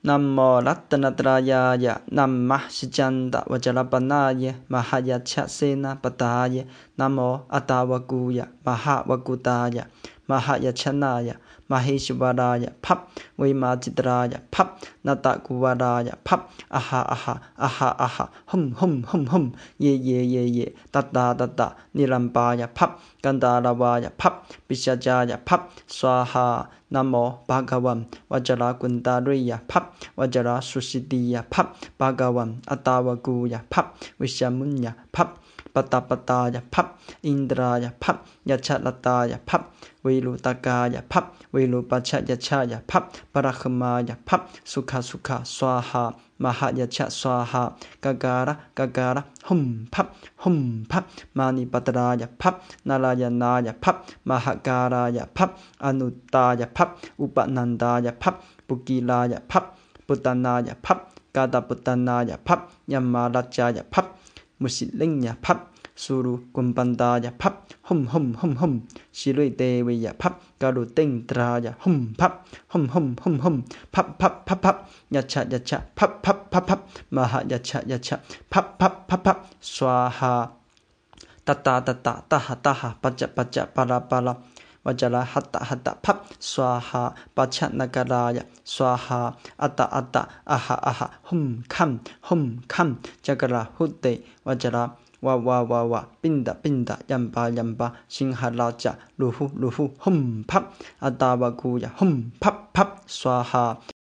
นัมโมรัตนตรายายะนัมมะชิจันตะวจรปนายะมหยัชชะเสนาปตายะนัมโมอัตาวกูยะมหาวกุตายะมหยัชชนายะมเหชวรายะพับวิมาจิตรายะพับนาตะกุวารายะพับอะหะอะหะอะหะอะหะหึมหึมหึมหึมเยเยเยเยตัตตาตัตตะนิรัมปายะพับกันตาลาวายะพับปิชจายะพับสวาหานะโมภะคะวันวจรากุณตาริยะพับวจราสุสิติยะพับภะคะวันอัตตาวกูยะพับวิชามุญญะพับปตาปตายะพับอินทรายะพับยัชลตายะพับวิรุตกายะพับวิรุปัชชยัชชายะพับปรัคมายะพับสุขสุขสวาหามหยัชชะสวาหากะการะกะการะหุมพับหุมพับมานิปัตรายะพับนารายณายะพับมหการายะพับอนุตตายะพับอุปนันดายะพับปุกีลายะพับปุตตนายะพับกาตปุตตนายะพับยมมารัจจายะพับมุสิลิงยะพับสุรุกุมปันตายะพับหุมหุมหุมหุมชิรุยเตวิยะพับกาลุเต็งตรายะหุมพับหุมหุมหุมหุมพับพับพับพับยัชชะยัชชะพับพับพับพับมหยัชชะยัชชะพับพับพับพับสวาหาตัตตาตัตตาตหะตหะปัจจปัจจปะระปะระวจระหัตตะหัตตะพับสวาหาปัจฉนกรายะสวาหาอัตตะอัตตะอะหะอะหะหุมคัมหุมคัมจักระหุเตวจระวาวาปินดะปินดะยัมปายัมปาสิงหราชะลูหุลูหุหุมพับอัตตาวกูยะหุมพับพับสวาหา